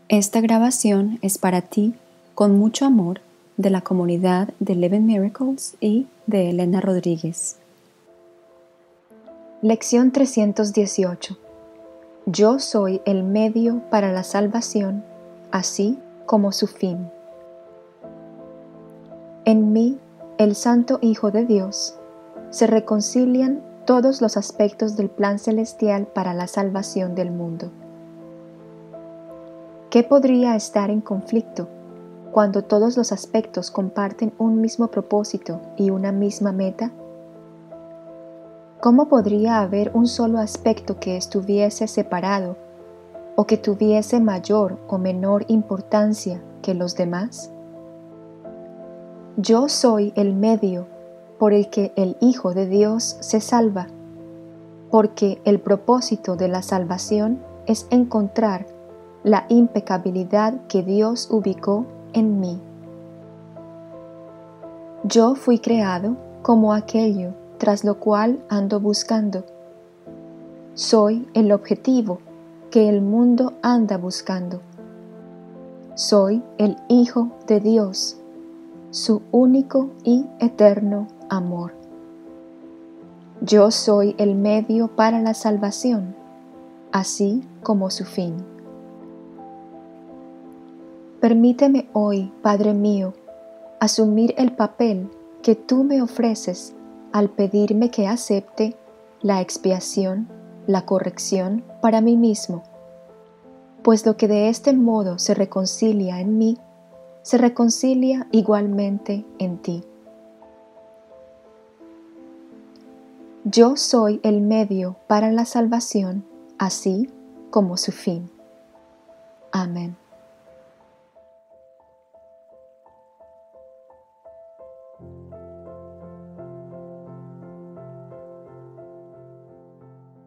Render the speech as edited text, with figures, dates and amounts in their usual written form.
Esta grabación es para ti, con mucho amor, de la comunidad de Eleven Miracles y de Elena Rodríguez. Lección 318. Yo soy el medio para la salvación, así como su fin. En mí, el Santo Hijo de Dios, se reconcilian todos los aspectos del plan celestial para la salvación del mundo. ¿Qué podría estar en conflicto cuando todos los aspectos comparten un mismo propósito y una misma meta? ¿Cómo podría haber un solo aspecto que estuviese separado o que tuviese mayor o menor importancia que los demás? Yo soy el medio por el que el Hijo de Dios se salva, porque el propósito de la salvación es encontrar la impecabilidad que Dios ubicó en mí. Yo fui creado como aquello tras lo cual ando buscando. Soy el objetivo que el mundo anda buscando. Soy el Hijo de Dios, su único y eterno amor. Yo soy el medio para la salvación, así como su fin. Permíteme hoy, Padre mío, asumir el papel que tú me ofreces al pedirme que acepte la expiación, la corrección para mí mismo, pues lo que de este modo se reconcilia en mí, se reconcilia igualmente en ti. Yo soy el medio para la salvación, así como su fin. Amén.